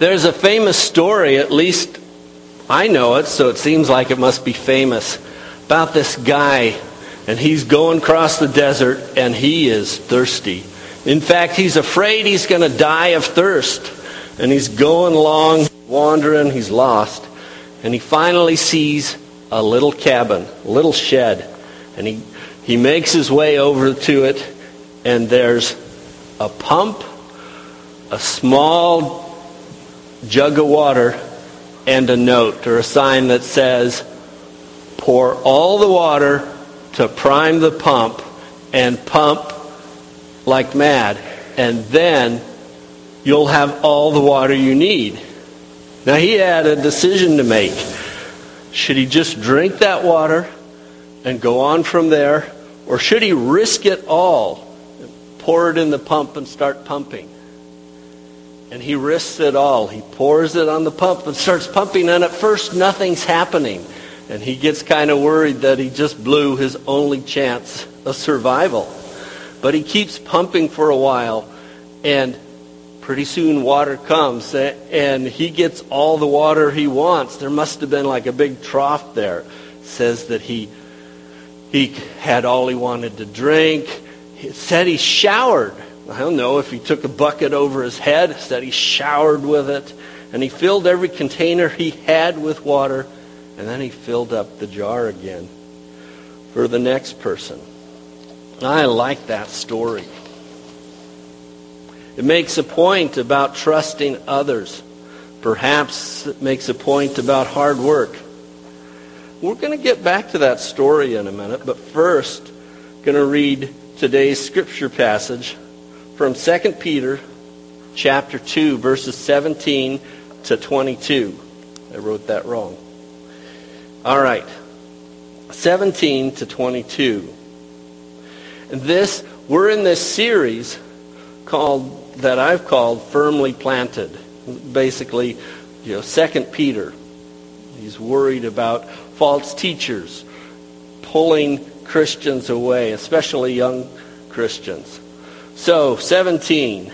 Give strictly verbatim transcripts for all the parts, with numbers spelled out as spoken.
There's a famous story, at least I know it, so it seems like it must be famous, about this guy, and he's going across the desert, and he is thirsty. In fact, he's afraid he's going to die of thirst, and he's going along, wandering, he's lost, and he finally sees a little cabin, a little shed, and he, he makes his way over to it, and there's a pump, a small jug of water, and a note or a sign that says, pour all the water to prime the pump and pump like mad, and then you'll have all the water you need. Now he had a decision to make. Should he just drink that water and go on from there, or should he risk it all, pour it in the pump and start pumping? And he risks it all. He pours it on the pump and starts pumping, and at first nothing's happening. And he gets kind of worried that he just blew his only chance of survival. But he keeps pumping for a while, and pretty soon water comes, and he gets all the water he wants. There must have been like a big trough there. It says that he, he had all he wanted to drink. It said he showered. I don't know if he took a bucket over his head, said he showered with it, and he filled every container he had with water, and then he filled up the jar again for the next person. I like that story. It makes a point about trusting others. Perhaps it makes a point about hard work. We're going to get back to that story in a minute, but first, I'm going to read today's scripture passage from Second Peter chapter two, verses seventeen to twenty-two. I wrote that wrong. All right. seventeen to twenty-two. And this, we're in this series called, that I've called Firmly Planted. Basically, you know, Second Peter. He's worried about false teachers pulling Christians away, especially young Christians. So, seventeen.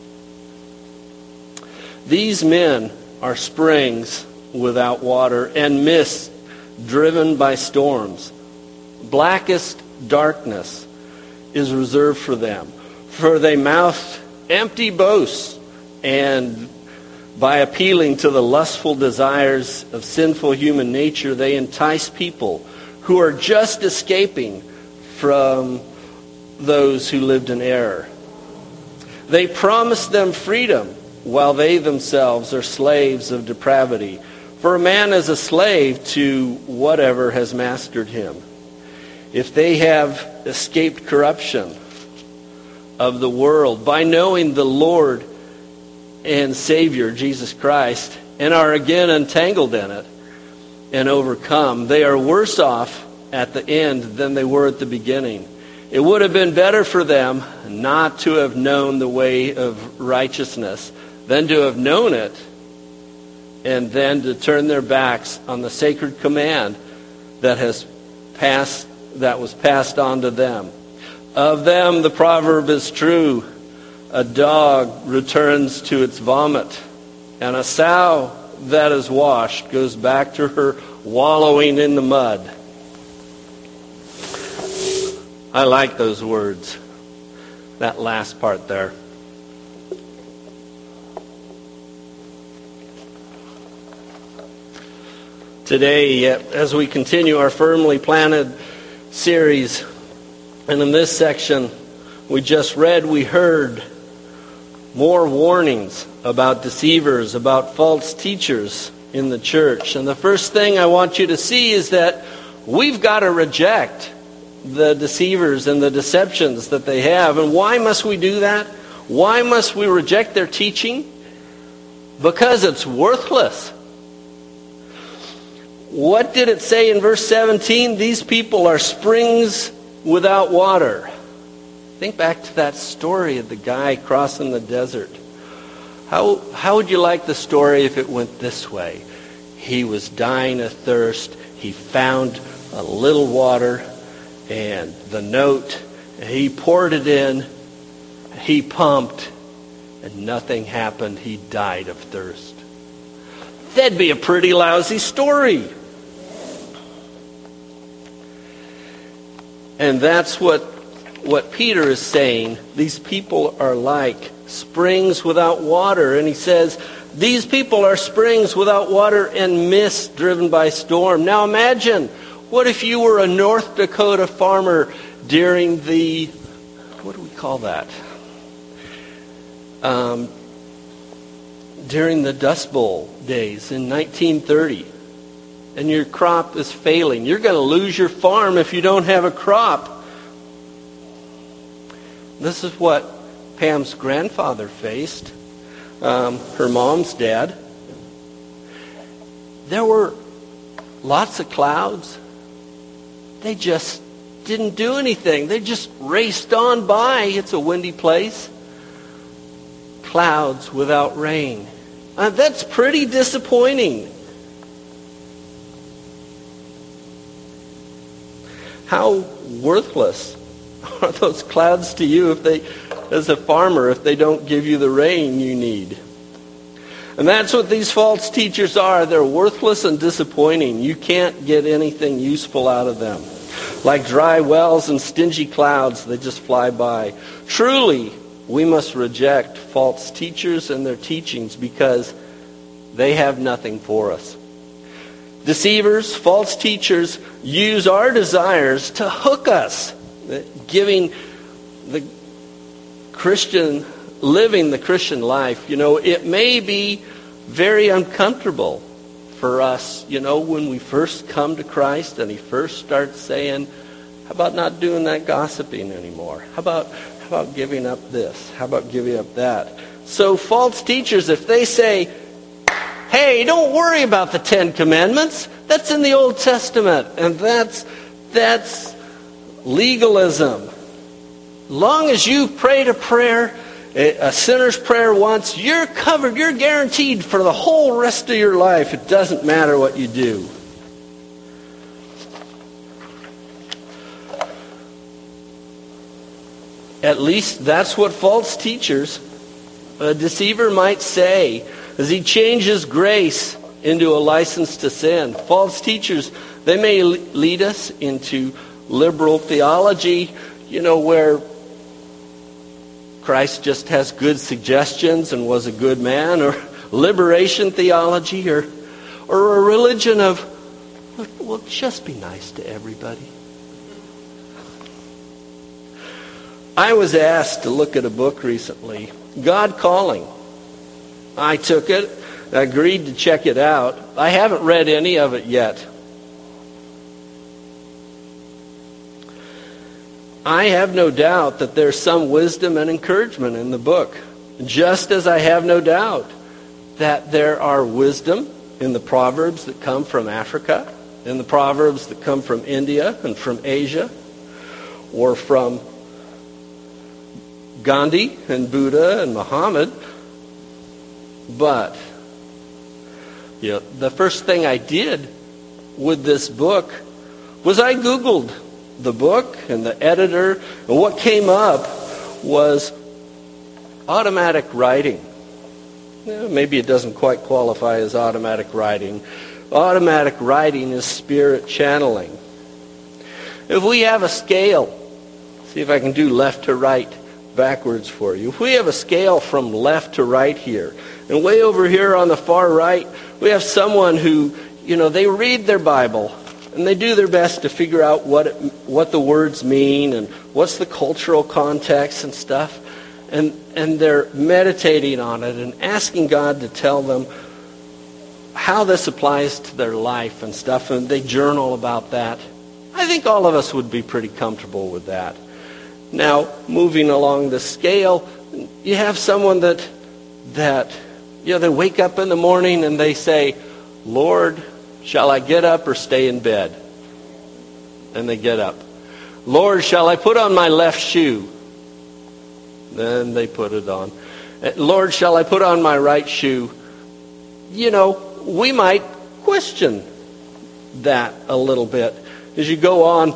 These men are springs without water and mists driven by storms. Blackest darkness is reserved for them, for they mouth empty boasts, and by appealing to the lustful desires of sinful human nature, they entice people who are just escaping from those who lived in error. They promise them freedom while they themselves are slaves of depravity. For a man is a slave to whatever has mastered him. If they have escaped corruption of the world by knowing the Lord and Savior, Jesus Christ, and are again entangled in it and overcome, they are worse off at the end than they were at the beginning. It would have been better for them not to have known the way of righteousness than to have known it and then to turn their backs on the sacred command that has passed, that was passed on to them. Of them the proverb is true: a dog returns to its vomit, and a sow that is washed goes back to her wallowing in the mud. I like those words, that last part there. Today, as we continue our Firmly Planted series, and in this section we just read, we heard more warnings about deceivers, about false teachers in the church. And the first thing I want you to see is that we've got to reject the deceivers and the deceptions that they have. And why must we do that? Why must we reject their teaching? Because it's worthless. What did it say in verse seventeen? These people are springs without water. Think back to that story of the guy crossing the desert. How, how would you like the story if it went this way? He was dying of thirst. He found a little water and the note. He poured it in. He pumped. and nothing happened. He died of thirst. That'd be a pretty lousy story. And that's what, what Peter is saying. These people are like springs without water. And he says, these people are springs without water and mist driven by storm. Now imagine, what if you were a North Dakota farmer during the, what do we call that? Um, during the Dust Bowl days in nineteen thirty. And your crop is failing. You're going to lose your farm if you don't have a crop. This is what Pam's grandfather faced. Um, her mom's dad. There were lots of clouds. They just didn't do anything. They just raced on by. It's a windy place. Clouds without rain. Uh, that's pretty disappointing. How worthless are those clouds to you if they, as a farmer, if they don't give you the rain you need? And that's what these false teachers are. They're worthless and disappointing. You can't get anything useful out of them. Like dry wells and stingy clouds, they just fly by. Truly, we must reject false teachers and their teachings because they have nothing for us. Deceivers, false teachers use our desires to hook us, giving the Christian, living the Christian life. You know, it may be very uncomfortable for us, you know, when we first come to Christ and he first starts saying, how about not doing that gossiping anymore? How about, how about giving up this? How about giving up that? So false teachers, if they say, hey, don't worry about the Ten Commandments. That's in the Old Testament. And that's that's legalism. Long as you prayed a prayer, a sinner's prayer once, you're covered, you're guaranteed for the whole rest of your life. It doesn't matter what you do. At least that's what false teachers, a deceiver might say, as he changes grace into a license to sin. False teachers, they may lead us into liberal theology, you know, where Christ just has good suggestions and was a good man, or liberation theology, or or a religion of, well, just be nice to everybody. I was asked to look at a book recently, God Calling. I took it, agreed to check it out. I haven't read any of it yet. I have no doubt that there's some wisdom and encouragement in the book, just as I have no doubt that there are wisdom in the Proverbs that come from Africa, in the Proverbs that come from India and from Asia, or from Gandhi and Buddha and Muhammad. But you know, the first thing I did with this book was I Googled the book and the editor, and what came up was automatic writing. Yeah, maybe it doesn't quite qualify as automatic writing. Automatic writing is spirit channeling. If we have a scale, see if I can do left to right backwards for you. If we have a scale from left to right here, and way over here on the far right, we have someone who, you know, they read their Bible and they do their best to figure out what it, what the words mean and what's the cultural context and stuff. And and they're meditating on it and asking God to tell them how this applies to their life and stuff. And they journal about that. I think all of us would be pretty comfortable with that. Now, moving along the scale, you have someone that that You know, they wake up in the morning and they say, Lord, shall I get up or stay in bed? And they get up. Lord, shall I put on my left shoe? Then they put it on. Lord, shall I put on my right shoe? You know, we might question that a little bit. As you go on,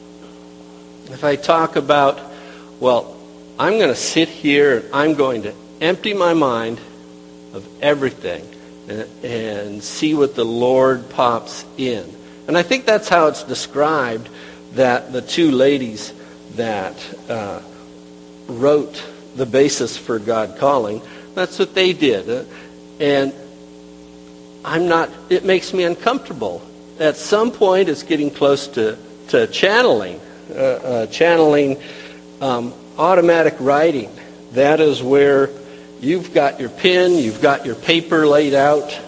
if I talk about, well, I'm going to sit here and I'm going to empty my mind of everything and, and see what the Lord pops in. And I think that's how it's described that the two ladies that uh, wrote the basis for God Calling, that's what they did. And I'm not, it makes me uncomfortable. At some point, it's getting close to, to channeling, uh, uh, channeling um, automatic writing. That is where you've got your pen, you've got your paper laid out,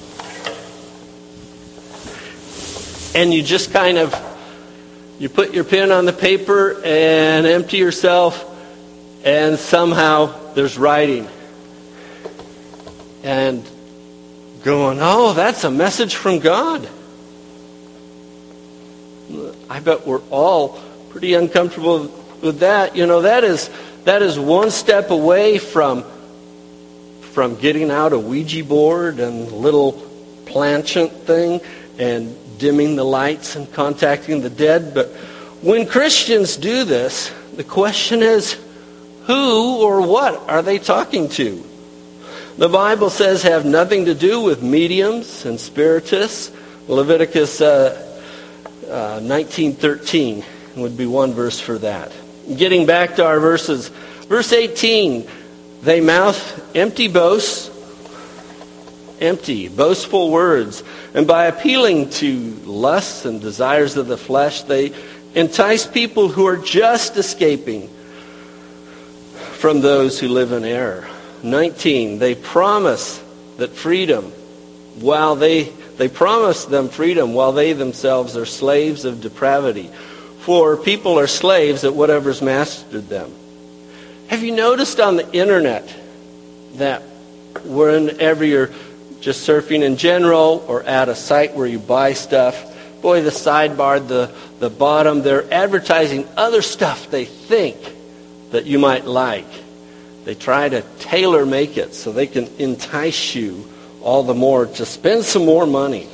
and you just kind of, you put your pen on the paper and empty yourself, and somehow there's writing. And going, oh, that's a message from God. I bet we're all pretty uncomfortable with that. You know, that is that is one step away from from getting out a Ouija board and little planchette thing and dimming the lights and contacting the dead. But when Christians do this, the question is, who or what are they talking to? The Bible says have nothing to do with mediums and spiritists. Leviticus uh, uh, nineteen thirteen would be one verse for that. Getting back to our verses, verse eighteen, they mouth empty boasts, empty, boastful words, and by appealing to lusts and desires of the flesh, they entice people who are just escaping from those who live in error. nineteen, they promise that freedom while they they promise them freedom while they themselves are slaves of depravity. For people are slaves at whatever's mastered them. Have you noticed on the internet that whenever you're just surfing in general or at a site where you buy stuff, boy, the sidebar, the, the bottom, they're advertising other stuff they think that you might like. They try to tailor make it so they can entice you all the more to spend some more money.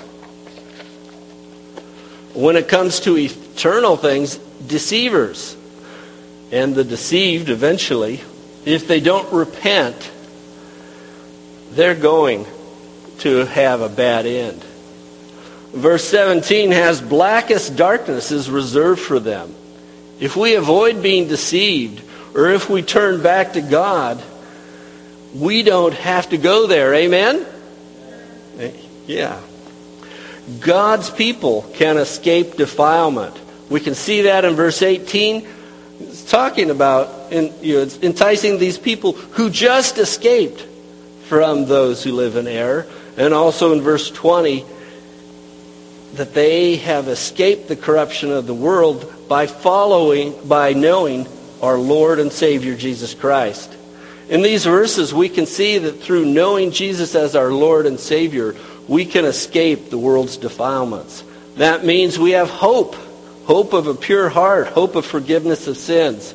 When it comes to eternal things, deceivers and the deceived eventually, if they don't repent, they're going to have a bad end. Verse seventeen has blackest darkness is reserved for them. If we avoid being deceived, or if we turn back to God, we don't have to go there. Amen? Yeah. God's people can escape defilement. We can see that in verse eighteen. It's talking about, in, you know, it's enticing these people who just escaped from those who live in error. And also in verse twenty, that they have escaped the corruption of the world by following, by knowing our Lord and Savior Jesus Christ. In these verses, we can see that through knowing Jesus as our Lord and Savior, we can escape the world's defilements. That means we have hope. Hope of a pure heart. Hope of forgiveness of sins.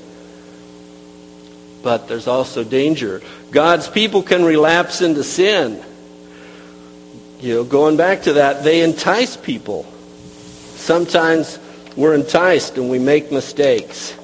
But there's also danger. God's people can relapse into sin. You know, going back to that, they entice people. Sometimes we're enticed and we make mistakes.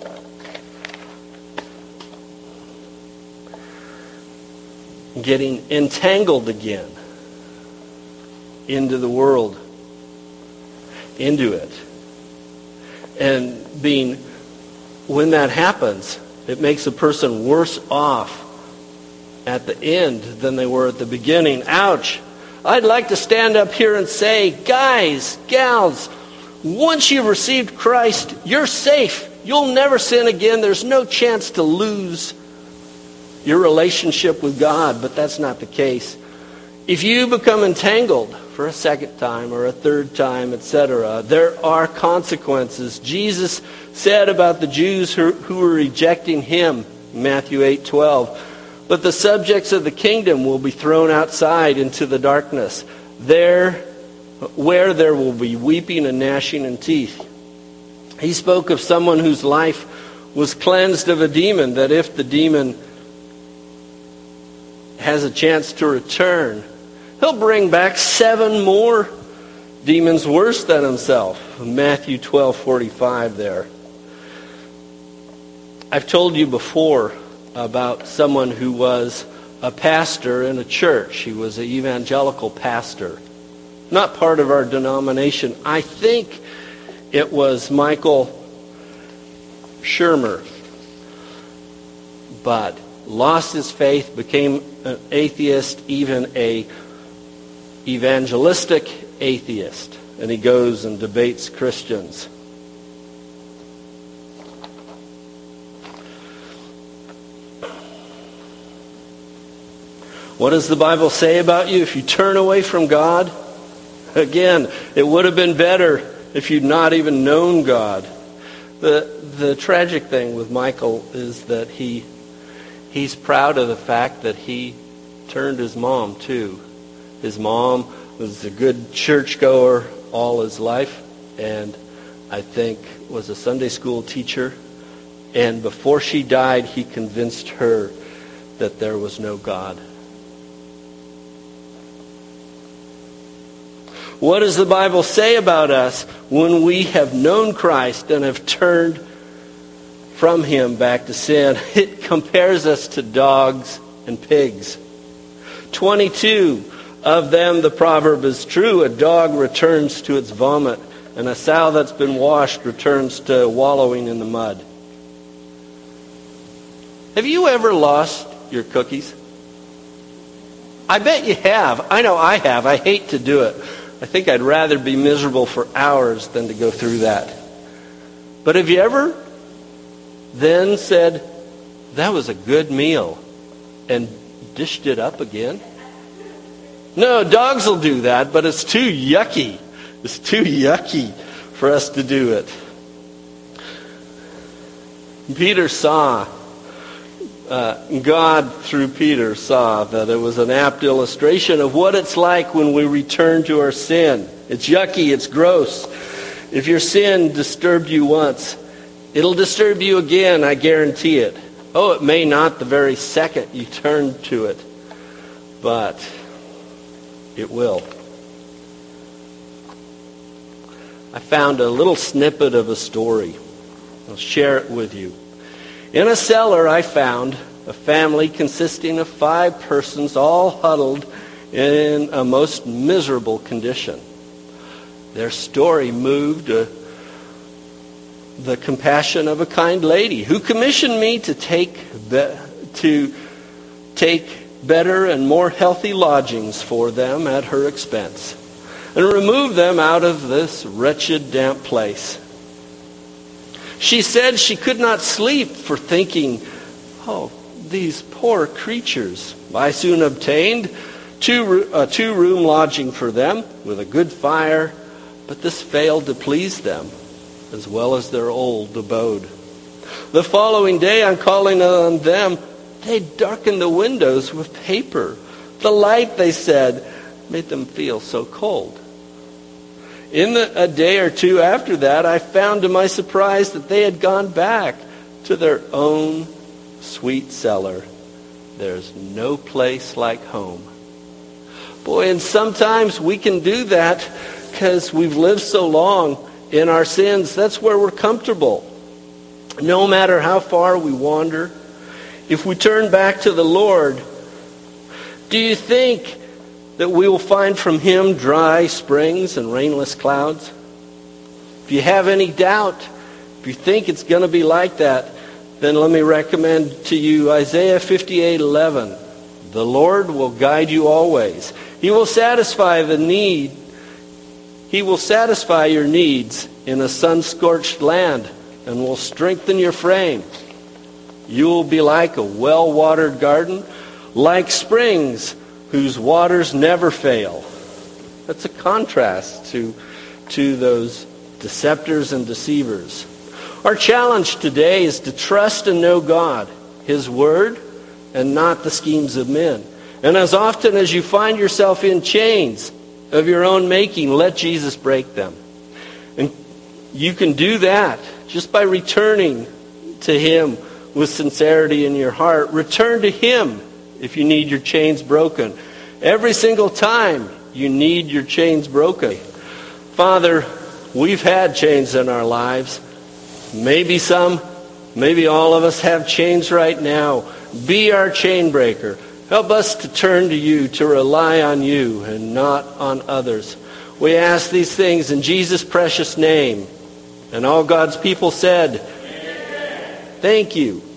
Getting entangled again into the world, into it. And being, when that happens, it makes a person worse off at the end than they were at the beginning. Ouch! I'd like to stand up here and say, guys, gals, once you've received Christ, you're safe. You'll never sin again. There's no chance to lose your relationship with God, but that's not the case. If you become entangled for a second time or a third time, et cetera, there are consequences. Jesus said about the Jews who, who were rejecting him, Matthew eight twelve, but the subjects of the kingdom will be thrown outside into the darkness, there where there will be weeping and gnashing of teeth. He spoke of someone whose life was cleansed of a demon, that if the demon has a chance to return, he'll bring back seven more demons worse than himself. Matthew twelve forty-five there. I've told you before about someone who was a pastor in a church. He was an evangelical pastor. Not part of our denomination. I think it was Michael Shermer. But lost his faith, became an atheist, even a evangelistic atheist. And he goes and debates Christians. What does the Bible say about you if you turn away from God? Again, it would have been better if you'd not even known God. The the tragic thing with Michael is that he he's proud of the fact that he turned his mom too. His mom was a good churchgoer all his life, and I think was a Sunday school teacher. And before she died, he convinced her that there was no God. What does the Bible say about us when we have known Christ and have turned from Him back to sin? It compares us to dogs and pigs. twenty-two of them, the proverb is true. A dog returns to its vomit, and a sow that's been washed returns to wallowing in the mud. Have you ever lost your cookies? I bet you have. I know I have. I hate to do it. I think I'd rather be miserable for hours than to go through that. But have you ever then said, that was a good meal, and dished it up again? No, dogs will do that, but it's too yucky. It's too yucky for us to do it. Peter saw, uh, God through Peter saw that it was an apt illustration of what it's like when we return to our sin. It's yucky, it's gross. If your sin disturbed you once, it'll disturb you again, I guarantee it. Oh, it may not the very second you turn to it, but it will. I found a little snippet of a story. I'll share it with you. In a cellar, I found a family consisting of five persons, all huddled in a most miserable condition. Their story moved uh, the compassion of a kind lady who commissioned me to take be- to take better and more healthy lodgings for them at her expense, and remove them out of this wretched, damp place. She said she could not sleep for thinking, oh, these poor creatures. I soon obtained two, a two-room lodging for them with a good fire, but this failed to please them, as well as their old abode. The following day, on calling on them, they darkened the windows with paper. The light, they said, made them feel so cold. In the, a day or two after that, I found to my surprise that they had gone back to their own sweet cellar. There's no place like home. Boy, and sometimes we can do that because we've lived so long in our sins. That's where we're comfortable. No matter how far we wander, if we turn back to the Lord, do you think that we will find from Him dry springs and rainless clouds? If you have any doubt, if you think it's going to be like that, then let me recommend to you Isaiah fifty-eight eleven. The Lord will guide you always. He will satisfy the need. He will satisfy your needs in a sun-scorched land and will strengthen your frame. You will be like a well-watered garden, like springs whose waters never fail. That's a contrast to, to those deceptors and deceivers. Our challenge today is to trust and know God, His Word, and not the schemes of men. And as often as you find yourself in chains of your own making, let Jesus break them. And you can do that just by returning to Him with sincerity in your heart. Return to Him if you need your chains broken. Every single time you need your chains broken. Father, we've had chains in our lives. Maybe some, maybe all of us have chains right now. Be our chain breaker Help us to turn to you, to rely on you and not on others. We ask these things in Jesus' precious name. And all God's people said, Amen. Thank you.